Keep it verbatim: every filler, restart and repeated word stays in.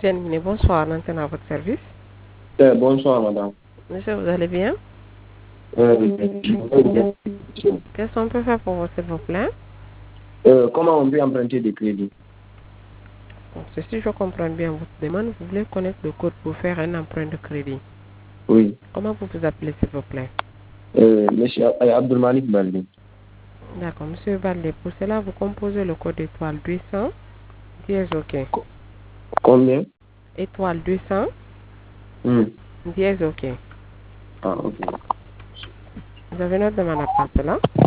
Bien, bonsoir, l'antenne à votre service. Euh, bonsoir, madame. Monsieur, vous allez bien? Euh, Qu'est-ce qu'on peut faire pour vous, s'il vous plaît? euh, comment on peut emprunter des crédits? Donc, si je comprends bien votre demande, vous voulez connaître le code pour faire un emprunt de crédit. Oui. Comment vous vous appelez, s'il vous plaît? Euh, monsieur Abdulmalik Baldi. D'accord, monsieur Balde. Pour cela, vous composez le code étoile deux cents, dièse OK. Combien? Étoile deux cents, Hmm. dièse OK. Ah, ok. Vous avez notre demande à part cela?